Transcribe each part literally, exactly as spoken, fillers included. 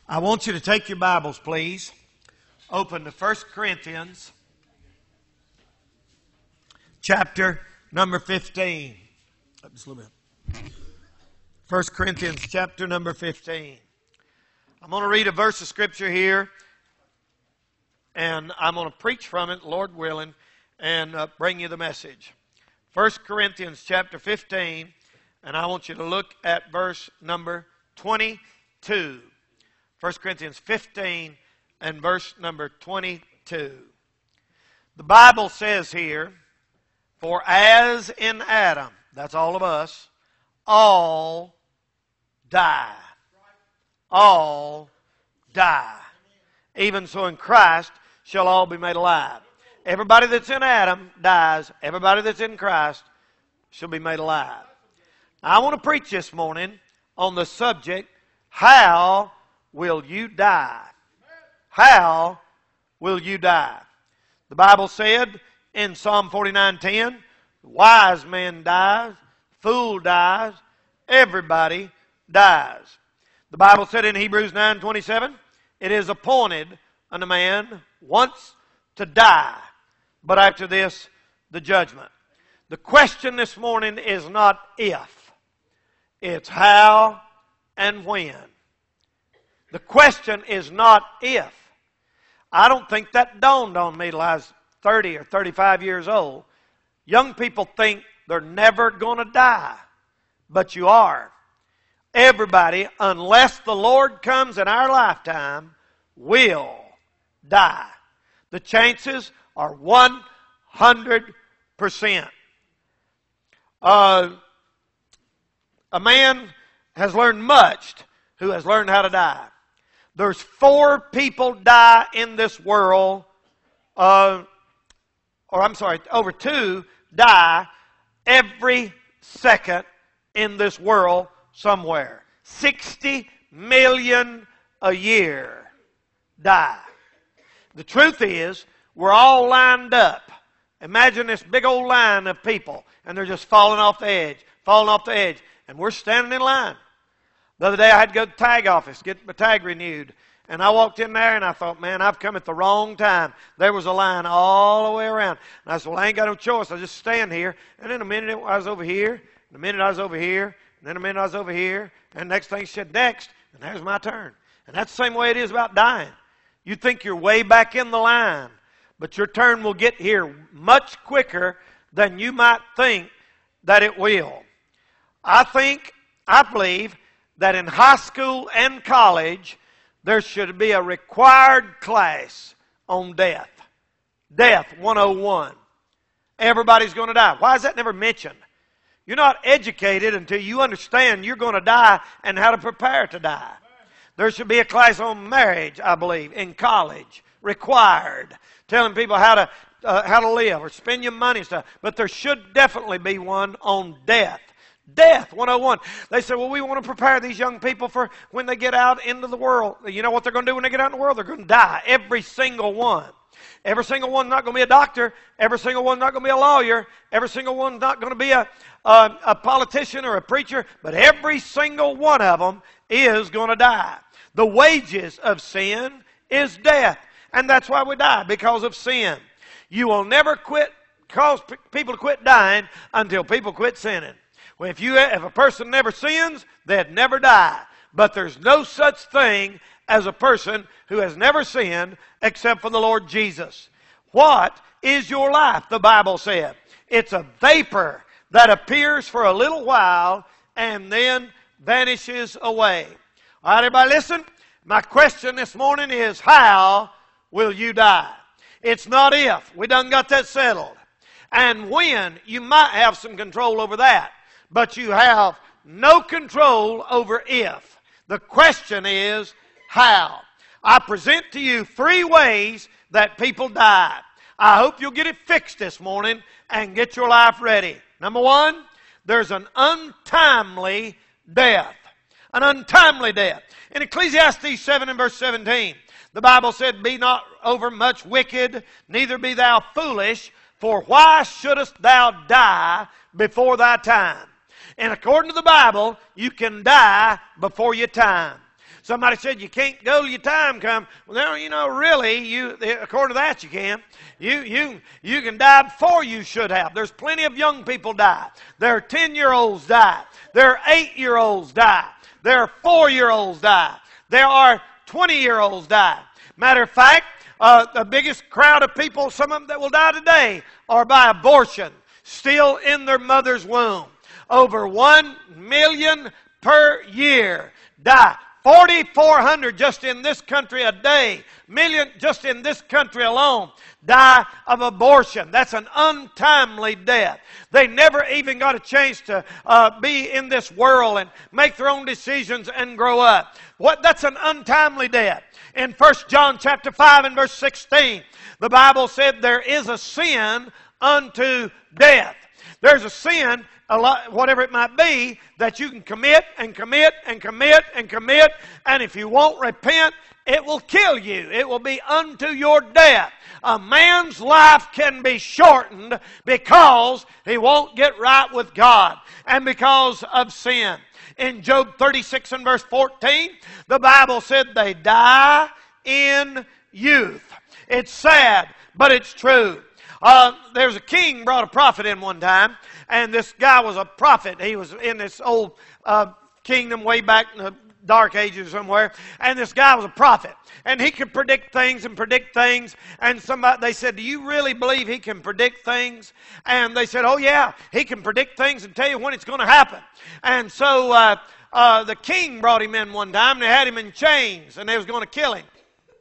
I want you to take your Bibles, please. Open to First Corinthians, chapter number fifteen. Just a little bit. First Corinthians, chapter number fifteen. I'm going to read a verse of Scripture here, and I'm going to preach from it, Lord willing, and uh, bring you the message. First Corinthians, chapter fifteen, and I want you to look at verse number twenty-two. First Corinthians fifteen and verse number twenty-two. The Bible says here, "For as in Adam," that's all of us, "all die." All die. Even so in Christ shall all be made alive. Everybody that's in Adam dies. Everybody that's in Christ shall be made alive. Now, I want to preach this morning on the subject, how will you die? How will you die? The Bible said in Psalm forty-nine ten, the wise man dies, fool dies, everybody dies. The Bible said in Hebrews nine twenty-seven, it is appointed unto man once to die, but after this, the judgment. The question this morning is not if, it's how and when. The question is not if. I don't think that dawned on me till I was thirty or thirty-five years old. Young people think they're never going to die, but you are. Everybody, unless the Lord comes in our lifetime, will die. The chances are one hundred percent. Uh, a man has learned much who has learned how to die. There's four people die in this world, uh, or I'm sorry, over two die every second in this world somewhere. sixty million a year die. The truth is, we're all lined up. Imagine this big old line of people, and they're just falling off the edge, falling off the edge, and we're standing in line. The other day I had to go to the tag office, get my tag renewed, and I walked in there and I thought, man, I've come at the wrong time. There was a line all the way around. And I said, well, I ain't got no choice. I'll just stand here. And in a minute I was over here, in a minute I was over here, and then a minute I was over here, and next thing she said, next, and there's my turn. And that's the same way it is about dying. You think you're way back in the line, but your turn will get here much quicker than you might think that it will. I think, I believe, that in high school and college, there should be a required class on death. Death one oh one. Everybody's going to die. Why is that never mentioned? You're not educated until you understand you're going to die and how to prepare to die. There should be a class on marriage, I believe, in college, required, telling people how to uh, how to live or spend your money and stuff. But there should definitely be one on death. Death one oh one. They say, well, we want to prepare these young people for when they get out into the world. You know what they're going to do when they get out in the world? They're going to die. Every single one. Every single one's not going to be a doctor. Every single one's not going to be a lawyer. Every single one's not going to be a, a, a politician or a preacher. But every single one of them is going to die. The wages of sin is death. And that's why we die, because of sin. You will never quit, cause people to quit dying until people quit sinning. Well, if, you, if a person never sins, they'd never die. But there's no such thing as a person who has never sinned except for the Lord Jesus. What is your life, the Bible said? It's a vapor that appears for a little while and then vanishes away. All right, everybody listen. My question this morning is, how will you die? It's not if. We done got that settled. And when, you might have some control over that. But you have no control over if. The question is, how? I present to you three ways that people die. I hope you'll get it fixed this morning and get your life ready. Number one, there's an untimely death. An untimely death. In Ecclesiastes seven and verse seventeen, the Bible said, be not overmuch wicked, neither be thou foolish, for why shouldest thou die before thy time? And according to the Bible, you can die before your time. Somebody said you can't go till your time comes. Well, you know, really, you according to that, you can. You you you can die before you should have. There's plenty of young people die. There are ten-year-olds die. There are eight-year-olds die. There are four-year-olds die. There are twenty-year-olds die. Matter of fact, uh, the biggest crowd of people, some of them that will die today, are by abortion, still in their mother's womb. Over one million per year die. forty-four hundred just in this country a day, million just in this country alone, die of abortion. That's an untimely death. They never even got a chance to uh, be in this world and make their own decisions and grow up. What? That's an untimely death. In First John chapter five and verse sixteen, the Bible said there is a sin unto death. There's a sin, a lot, whatever it might be, that you can commit and commit and commit and commit, and if you won't repent, it will kill you. It will be unto your death. A man's life can be shortened because he won't get right with God and because of sin. In Job thirty-six and verse fourteen, the Bible said they die in youth. It's sad, but it's true. Uh, there's a king brought a prophet in one time, and this guy was a prophet. He was in this old uh, kingdom way back in the dark ages somewhere, and this guy was a prophet, and he could predict things and predict things. And somebody, they said, do you really believe he can predict things? And they said, oh yeah, he can predict things and tell you when it's going to happen. And so uh, uh, the king brought him in one time, and they had him in chains, and they was going to kill him.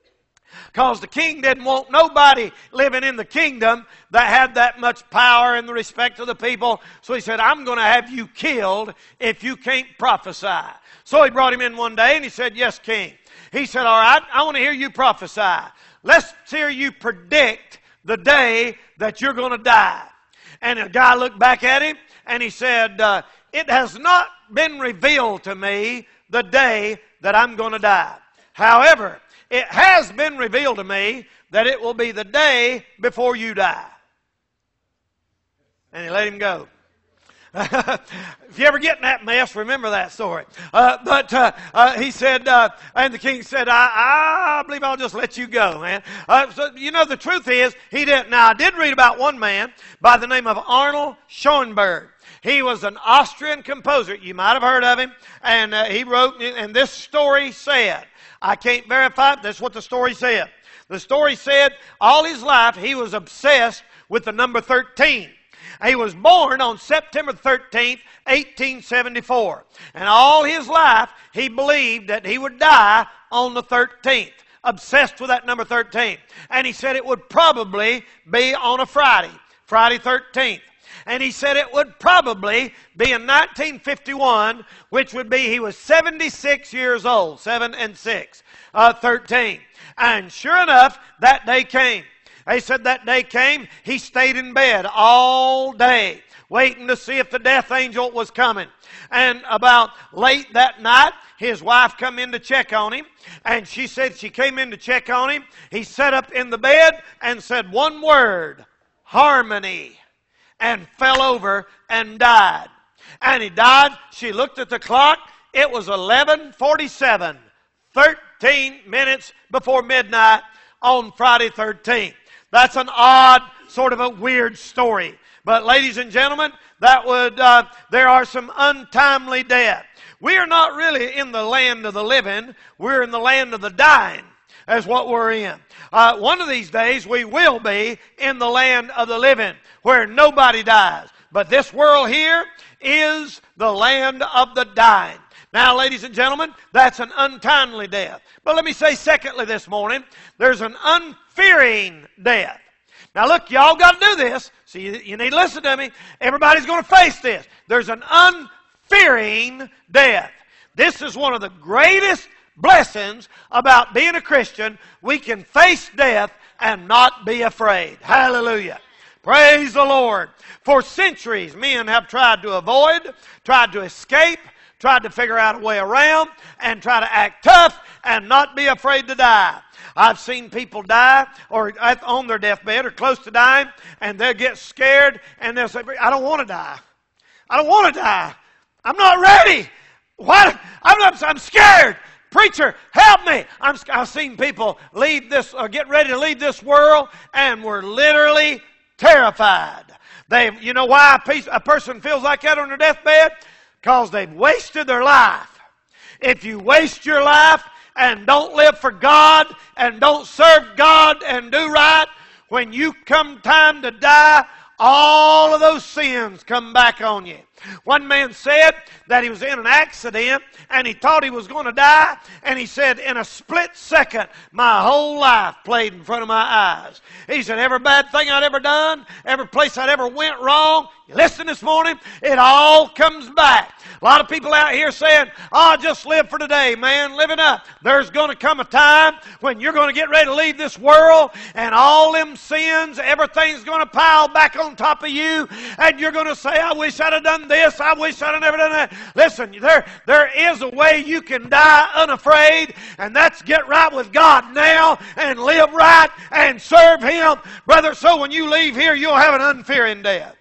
Because the king didn't want nobody living in the kingdom that had that much power and the respect of the people. So he said, I'm going to have you killed if you can't prophesy. So he brought him in one day and he said, yes, king. He said, all right, I want to hear you prophesy. Let's hear you predict the day that you're going to die. And the guy looked back at him and he said, uh, it has not been revealed to me the day that I'm going to die. However, it has been revealed to me that it will be the day before you die. And he let him go. If you ever get in that mess, remember that story. Uh, but uh, uh, he said, uh, and the king said, I, I believe I'll just let you go, man. Uh, so, you know, the truth is, he didn't. Now, I did read about one man by the name of Arnold Schoenberg. He was an Austrian composer. You might have heard of him. And uh, he wrote, and this story said, I can't verify it, that's what the story said. The story said all his life he was obsessed with the number thirteen. He was born on September thirteenth, eighteen seventy-four. And all his life he believed that he would die on the thirteenth. Obsessed with that number thirteen. And he said it would probably be on a Friday, Friday thirteenth. And he said it would probably be in nineteen fifty-one, which would be, he was seventy-six years old, seven and six, uh, thirteen. And sure enough, that day came. They said that day came, he stayed in bed all day, waiting to see if the death angel was coming. And about late that night, his wife come in to check on him, and she said she came in to check on him. He sat up in the bed and said one word, harmony, and fell over and died. And he died. She looked at the clock. It was eleven forty-seven, thirteen minutes before midnight on Friday thirteenth. That's an odd, sort of a weird story. But ladies and gentlemen, that would uh, there are some untimely death. We are not really in the land of the living. We're in the land of the dying. That's what we're in. Uh, one of these days we will be in the land of the living where nobody dies. But this world here is the land of the dying. Now, ladies and gentlemen, that's an untimely death. But let me say secondly this morning, there's an unfearing death. Now look, y'all got to do this. So you, you need to listen to me. Everybody's going to face this. There's an unfearing death. This is one of the greatest blessings about being a Christian. We can face death and not be afraid. Hallelujah. Praise the Lord. For centuries, men have tried to avoid, tried to escape, tried to figure out a way around, and try to act tough and not be afraid to die. I've seen people die or on their deathbed or close to dying, and they'll get scared and they'll say, I don't want to die. I don't want to die. I'm not ready. Why? I'm, not, I'm scared. preacher, help me. I'm, I've seen people leave this, or get ready to leave this world, and were literally terrified. They, you know why a, piece, a person feels like that on their deathbed? Because they've wasted their life. If you waste your life and don't live for God and don't serve God and do right, when you come time to die, all of those sins come back on you. One man said that he was in an accident and he thought he was going to die, and he said, in a split second, my whole life played in front of my eyes. He said, every bad thing I'd ever done, every place I'd ever went wrong, you listen this morning, it all comes back. A lot of people out here saying, oh, just live for today, man, live it up. There's going to come a time when you're going to get ready to leave this world, and all them sins, everything's going to pile back on top of you, and you're going to say, I wish I'd have done this, I wish I'd have never done that. Listen, there, there is a way you can die unafraid, and that's get right with God now and live right and serve Him. Brother, so when you leave here, you'll have an unfearing death.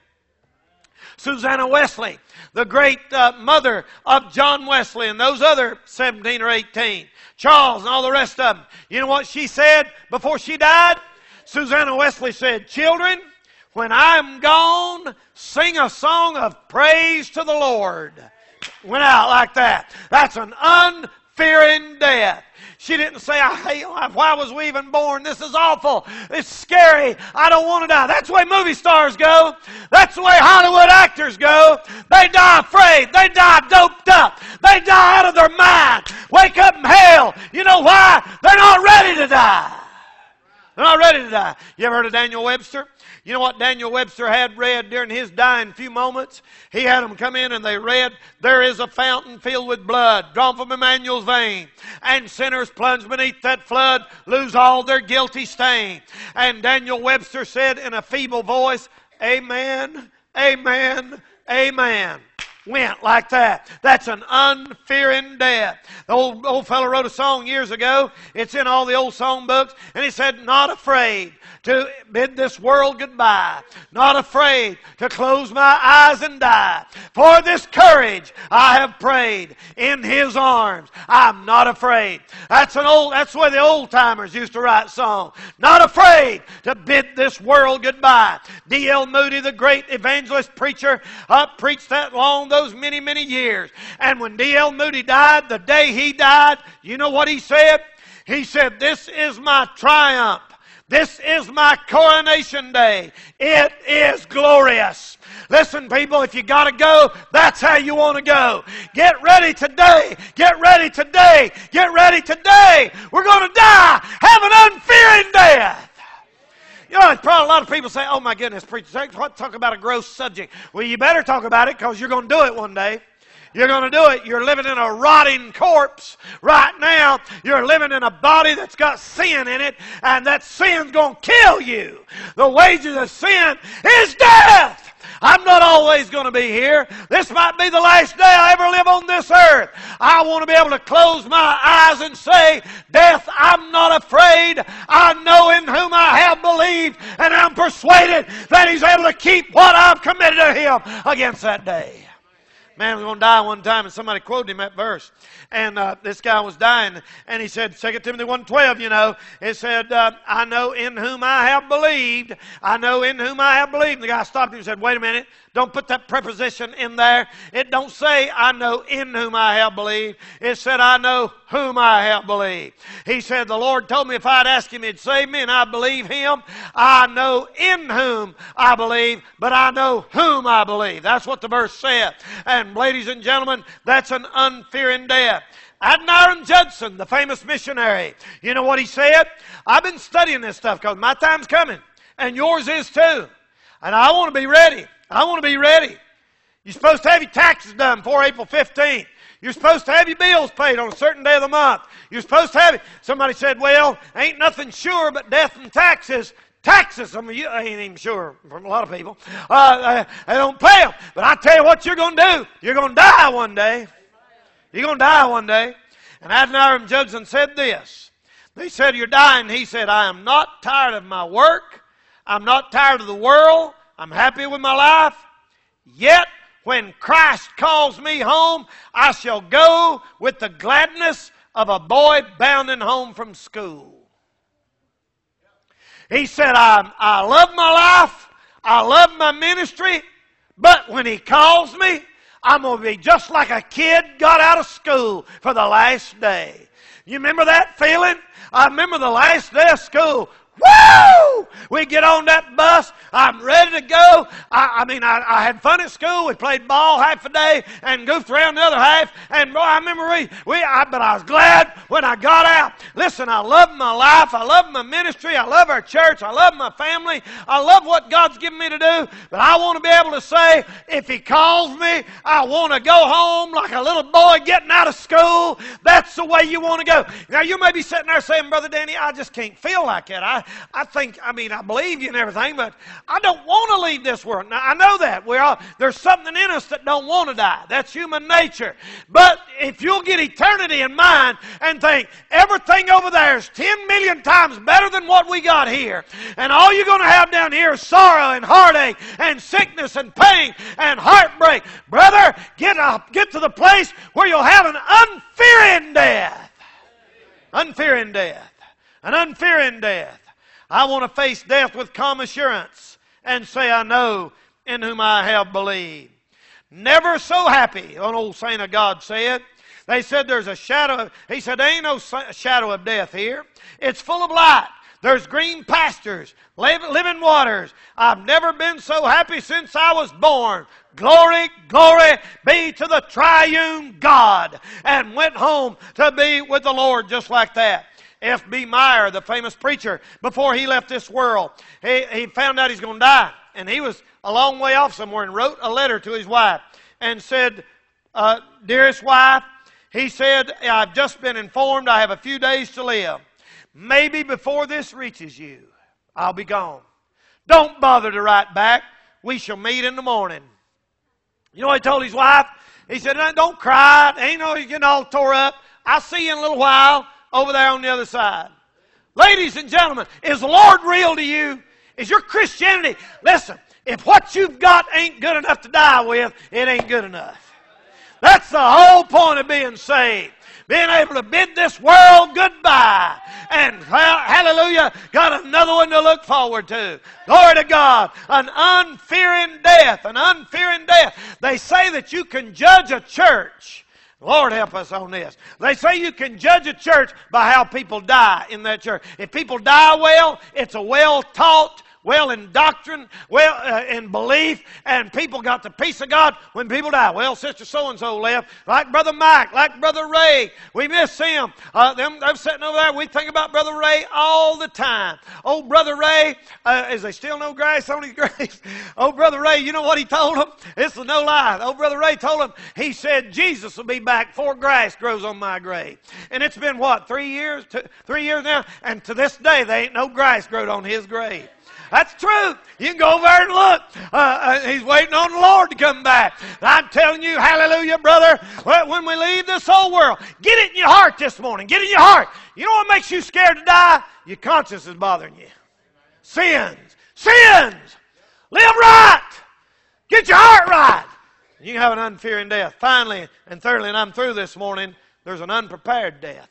Susanna Wesley, the great uh, mother of John Wesley and those other seventeen or eighteen, Charles and all the rest of them, you know what she said before she died? Susanna Wesley said, children, when I'm gone, sing a song of praise to the Lord. Went out like that. That's an unfearing death. She didn't say, I hate life. Why was we even born? This is awful. It's scary. I don't want to die. That's the way movie stars go. That's the way Hollywood actors go. They die afraid. They die doped up. They die out of their mind. Wake up in hell. You know why? They're not ready to die. They're not ready to die. You ever heard of Daniel Webster? You know what Daniel Webster had read during his dying few moments? He had them come in and they read, there is a fountain filled with blood drawn from Emmanuel's vein, and sinners plunged beneath that flood lose all their guilty stain. And Daniel Webster said in a feeble voice, amen, amen, amen. Went like that. That's an unfearing death. The old, old fellow wrote a song years ago. It's in all the old song books. And he said, not afraid to bid this world goodbye. Not afraid to close my eyes and die. For this courage I have prayed. In His arms I'm not afraid. That's an old, that's the way the old timers used to write songs. Not afraid to bid this world goodbye. D L Moody, the great evangelist preacher, uh, preached that long those many, many years. And when D L Moody died, the day he died, you know what he said? He said, this is my triumph. This is my coronation day. It is glorious. Listen, people, if you got to go, that's how you want to go. Get ready today. Get ready today. Get ready today. We're going to die. Have an unfearing death. You know, it's probably a lot of people say, oh my goodness, preacher, talk about a gross subject. Well, you better talk about it because you're going to do it one day. You're going to do it. You're living in a rotting corpse right now. You're living in a body that's got sin in it, and that sin's going to kill you. The wages of sin is death. I'm not always going to be here. This might be the last day I ever live on this earth. I want to be able to close my eyes and say, death, I'm not afraid. I know in whom I have believed, and I'm persuaded that He's able to keep what I've committed to Him against that day. Man was going to die one time, and somebody quoted him that verse. And uh, this guy was dying, and he said, Second Timothy one twelve, you know, it said, uh, I know in whom I have believed. I know in whom I have believed. And the guy stopped him and said, wait a minute, don't put that preposition in there. It don't say, I know in whom I have believed. It said, I know whom I have believed. He said, the Lord told me if I'd ask Him, He'd save me, and I believe Him. I know in whom I believe, but I know whom I believe. That's what the verse said. And ladies and gentlemen, that's an unfearing death. Adoniram Judson, the famous missionary, you know what he said? I've been studying this stuff because my time's coming, and yours is too. And I want to be ready. I want to be ready. You're supposed to have your taxes done before April fifteenth. You're supposed to have your bills paid on a certain day of the month. You're supposed to have it. Somebody said, well, ain't nothing sure but death and taxes. Taxes, some of you ain't even sure from a lot of people. Uh, they don't pay them. But I tell you what you're going to do. You're going to die one day. You're going to die one day. And Adoniram Judson said this. They said, you're dying. He said, I am not tired of my work. I'm not tired of the world. I'm happy with my life. Yet, when Christ calls me home, I shall go with the gladness of a boy bounding home from school. He said, I, I love my life, I love my ministry, but when He calls me, I'm going to be just like a kid got out of school for the last day. You remember that feeling? I remember the last day of school. Woo! We get on that bus. I'm ready to go. I, I mean, I, I had fun at school. We played ball half a day and goofed around the other half. And boy, I remember we, we I, but I was glad when I got out. Listen, I love my life. I love my ministry. I love our church. I love my family. I love what God's given me to do. But I want to be able to say, if He calls me, I want to go home like a little boy getting out of school. That's the way you want to go. Now, you may be sitting there saying, Brother Danny, I just can't feel like it. I I think, I mean, I believe you and everything, but I don't want to leave this world. Now, I know that. We're all, there's something in us that don't want to die. That's human nature. But if you'll get eternity in mind and think, everything over there is ten million times better than what we got here, and all you're going to have down here is sorrow and heartache and sickness and pain and heartbreak, brother, get up, get to the place where you'll have an unfearing death. Unfearing death. An unfearing death. I want to face death with calm assurance and say, I know in whom I have believed. Never so happy, an old saint of God said. They said there's a shadow. He said, there ain't no shadow of death here. It's full of light. There's green pastures, living waters. I've never been so happy since I was born. Glory, glory be to the triune God. And went home to be with the Lord just like that. F B Meyer, the famous preacher, before he left this world, he, he found out he's going to die. And he was a long way off somewhere and wrote a letter to his wife and said, uh, Dearest wife, he said, I've just been informed I have a few days to live. Maybe before this reaches you, I'll be gone. Don't bother to write back. We shall meet in the morning. You know what he told his wife? He said, don't cry. Ain't no you getting all tore up. I'll see you in a little while. Over there on the other side. Ladies and gentlemen, is the Lord real to you? Is your Christianity? Listen, if what you've got ain't good enough to die with, it ain't good enough. That's the whole point of being saved. Being able to bid this world goodbye. And hallelujah, got another one to look forward to. Glory to God. An unfearing death. An unfearing death. They say that you can judge a church. Lord help us on this. They say you can judge a church by how people die in that church. If people die well, it's a well-taught, well in doctrine, well uh, in belief, and people got the peace of God when people die. Well, Sister So-and-so left, like Brother Mike, like Brother Ray. We miss him. Uh, them, they're sitting over there. We think about Brother Ray all the time. Oh, Brother Ray, uh, is there still no grass on his grave? Oh, Brother Ray, you know what he told them? This is no lie. Oh, Brother Ray told them, he said, Jesus will be back before grass grows on my grave. And it's been, what, three years? Two, three years now? And to this day, there ain't no grass growed on his grave. That's true. You can go over there and look. Uh, uh, he's waiting on the Lord to come back. And I'm telling you, hallelujah, brother, when we leave this whole world, get it in your heart this morning. Get it in your heart. You know what makes you scared to die? Your conscience is bothering you. Sins. Sins. Live right. Get your heart right. You can have an unfearing death. Finally, and thirdly, and I'm through this morning, there's an unprepared death.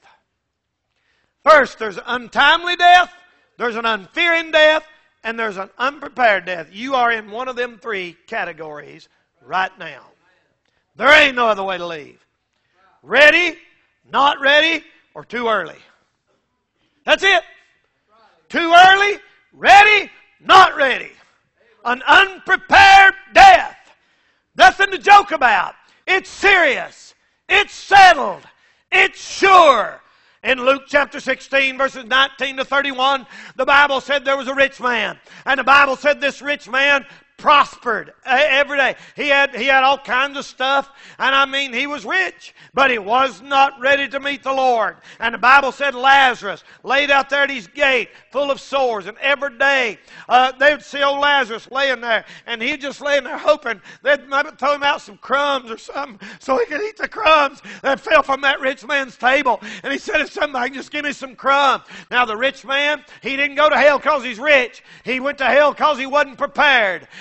First, there's an untimely death. There's an unfearing death. And there's an unprepared death. You are in one of them three categories right now. There ain't no other way to leave. Ready, not ready, or too early. That's it. Too early, ready, not ready. An unprepared death. Nothing to joke about. It's serious. It's settled. It's sure. In Luke chapter sixteen, verses nineteen to thirty-one, the Bible said there was a rich man. And the Bible said this rich man prospered every day. He had, he had all kinds of stuff. And I mean, he was rich. But he was not ready to meet the Lord. And the Bible said Lazarus laid out there at his gate, full of sores. And every day, uh, they would see old Lazarus laying there. And he'd just laying there hoping they'd maybe throw him out some crumbs or something so he could eat the crumbs that fell from that rich man's table. And he said, if somebody just give me some crumbs. Now, the rich man, he didn't go to hell because he's rich. He went to hell because he wasn't prepared.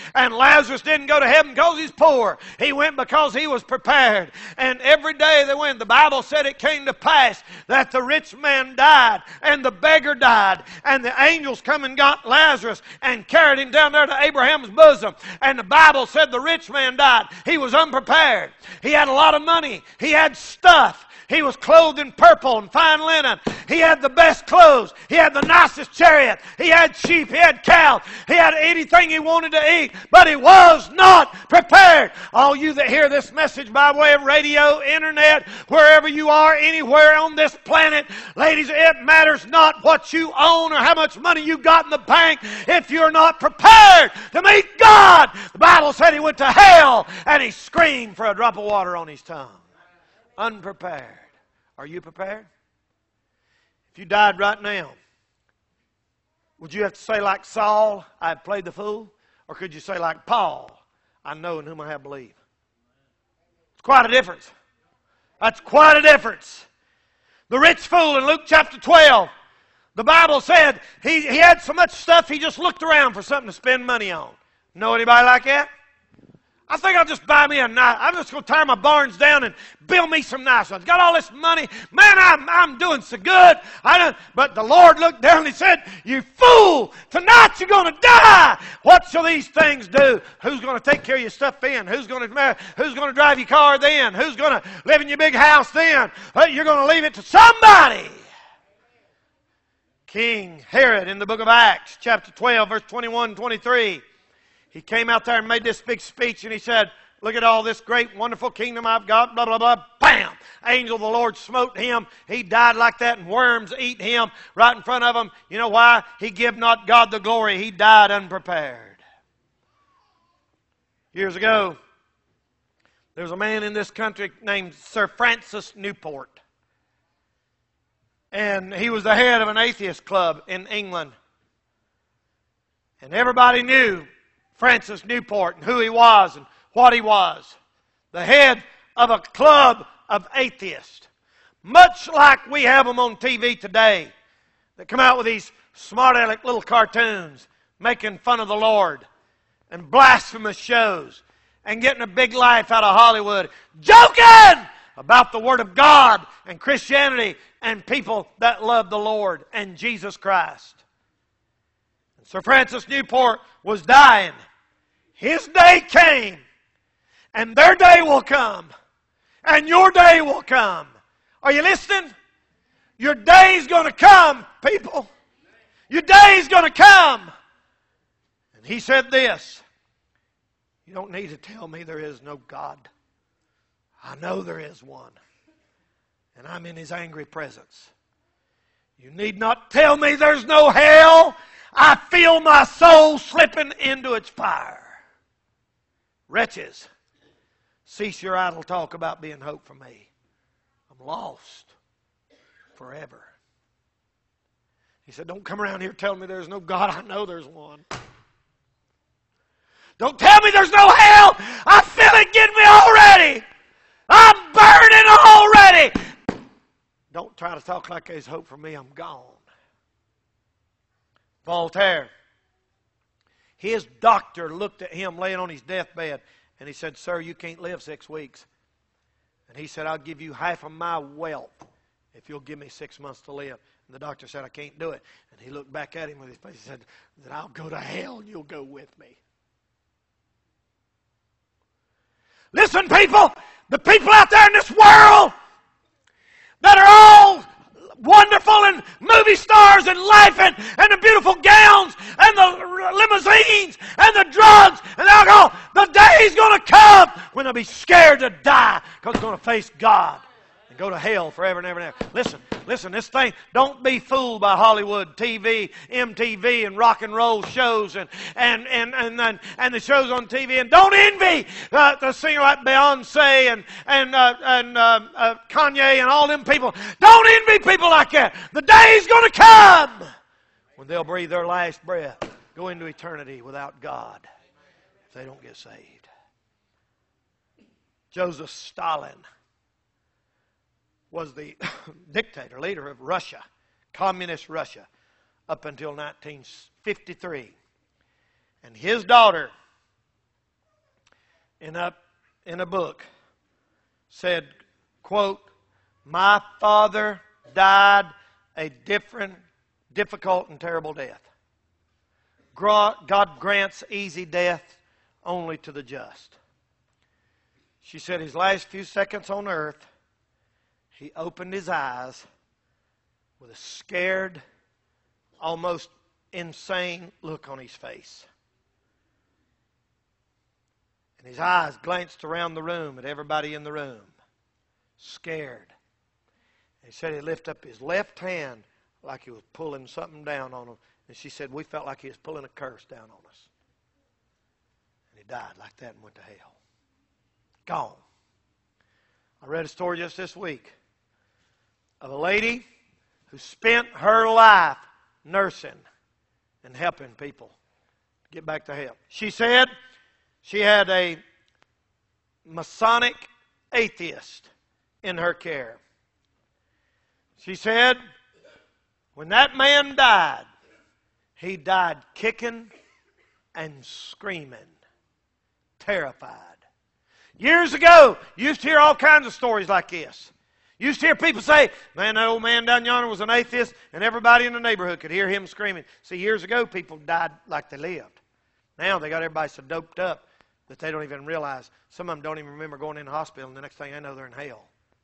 And Lazarus didn't go to heaven because he's poor. He went because he was prepared. And every day they went, the Bible said it came to pass that the rich man died and the beggar died. And the angels come and got Lazarus and carried him down there to Abraham's bosom. And the Bible said the rich man died. He was unprepared. He had a lot of money. He had stuff. He was clothed in purple and fine linen. He had the best clothes. He had the nicest chariot. He had sheep. He had cows. He had anything he wanted to eat. But he was not prepared. All you that hear this message by way of radio, internet, wherever you are, anywhere on this planet, ladies, it matters not what you own or how much money you got in the bank if you're not prepared to meet God. The Bible said he went to hell and he screamed for a drop of water on his tongue. Unprepared. Are you prepared? If you died right now, would you have to say like Saul, I have played the fool? Or could you say like Paul, I know in whom I have believed? It's quite a difference. That's quite a difference. The rich fool in Luke chapter twelve, the Bible said he, he had so much stuff he just looked around for something to spend money on. Know anybody like that? I think I'll just buy me a nice, I'm just going to tear my barns down and build me some nice ones. Got all this money. Man, I'm, I'm doing so good. I don't, but the Lord looked down and he said, you fool, tonight you're going to die. What shall these things do? Who's going to take care of your stuff then? Who's going to, who's going to drive your car then? Who's going to live in your big house then? You're going to leave it to somebody. King Herod in the book of Acts, chapter twelve, verse twenty-one and twenty-three. He came out there and made this big speech and he said, look at all this great, wonderful kingdom I've got, blah, blah, blah. Bam! Angel of the Lord smote him. He died like that and worms eat him right in front of him. You know why? He give not God the glory. He died unprepared. Years ago, there was a man in this country named Sir Francis Newport. And he was the head of an atheist club in England. And everybody knew Francis Newport and who he was and what he was. The head of a club of atheists. Much like we have them on T V today that come out with these smart-aleck little cartoons making fun of the Lord and blasphemous shows and getting a big life out of Hollywood. Joking about the Word of God and Christianity and people that love the Lord and Jesus Christ. And Sir Francis Newport was dying. His day came, and their day will come, and your day will come. Are you listening? Your day's going to come, people. Your day's going to come. And he said this, you don't need to tell me there is no God. I know there is one, and I'm in His angry presence. You need not tell me there's no hell. I feel my soul slipping into its fire. Wretches, cease your idle talk about being hope for me. I'm lost forever. He said, don't come around here telling me there's no God. I know there's one. Don't tell me there's no hell. I feel it getting me already. I'm burning already. Don't try to talk like there's hope for me. I'm gone. Voltaire. His doctor looked at him laying on his deathbed and he said, sir, you can't live six weeks. And he said, I'll give you half of my wealth if you'll give me six months to live. And the doctor said, I can't do it. And he looked back at him with his face and said, then I'll go to hell and you'll go with me. Listen, people, the people out there in this world that are all wonderful and movie stars and laughing and the beautiful gowns and the limousines and the drugs and the alcohol, the day's going to come when they'll be scared to die because they're going to face God and go to hell forever and ever and ever. Listen, listen, this thing, don't be fooled by Hollywood, T V, M T V, and rock and roll shows and and and and, and, and the shows on T V. And don't envy uh, the singer like Beyonce and and uh, and uh, uh, Kanye and all them people. Don't envy people like that. The day's going to come when they'll breathe their last breath, go into eternity without God if they don't get saved. Joseph Stalin was the dictator, leader of Russia, communist Russia, up until nineteen fifty-three. And his daughter in a, in a book said, quote, "My father died a different, difficult and terrible death. God grants easy death only to the just." She said his last few seconds on earth, he opened his eyes with a scared, almost insane look on his face. And his eyes glanced around the room at everybody in the room, scared. And he said he lifted up his left hand like he was pulling something down on him. And she said, we felt like he was pulling a curse down on us. And he died like that and went to hell. Gone. I read a story just this week of a lady who spent her life nursing and helping people get back to health. She said she had a Masonic atheist in her care. She said when that man died, he died kicking and screaming, terrified. Years ago, you used to hear all kinds of stories like this. You used to hear people say, man, that old man down yonder was an atheist, and everybody in the neighborhood could hear him screaming. See, years ago, people died like they lived. Now they got everybody so doped up that they don't even realize. Some of them don't even remember going in the hospital, and the next thing they know, they're in hell.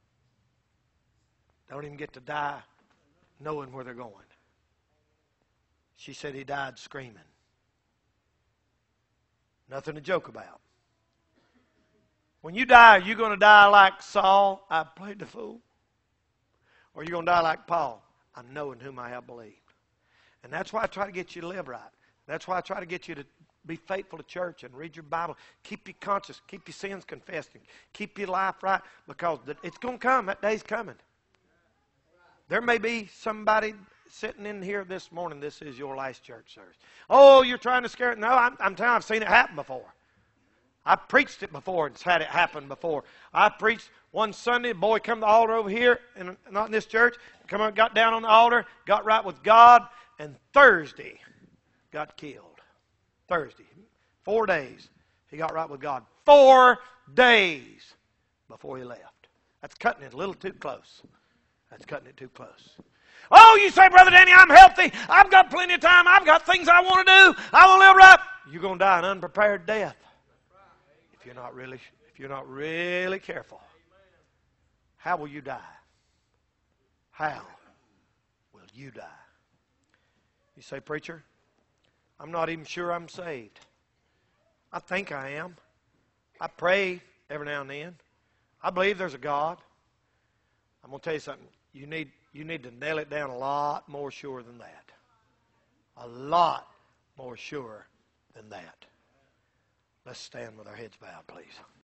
Don't even get to die knowing where they're going. She said he died screaming. Nothing to joke about. When you die, are you going to die like Saul? I played the fool. Or are you going to die like Paul? I know in whom I have believed. And that's why I try to get you to live right. That's why I try to get you to be faithful to church and read your Bible. Keep your conscience. Keep your sins confessed. Keep your life right. Because it's going to come. That day's coming. There may be somebody sitting in here this morning. This is your last church service. Oh, you're trying to scare it. No, I'm, I'm telling you, I've seen it happen before. I preached it before and had it happen before. I preached one Sunday, a boy come to the altar over here, and not in this church, come up, got down on the altar, got right with God, and Thursday got killed. Thursday. Four days he got right with God. Four days before he left. That's cutting it a little too close. That's cutting it too close. Oh, you say, Brother Danny, I'm healthy. I've got plenty of time. I've got things I want to do. I want to live right. You're going to die an unprepared death. If you're not really, if you're not really careful, how will you die? How will you die? You say, preacher, I'm not even sure I'm saved. I think I am. I pray every now and then. I believe there's a God. I'm going to tell you something. You need, you need to nail it down a lot more sure than that. A lot more sure than that. Let's stand with our heads bowed, please.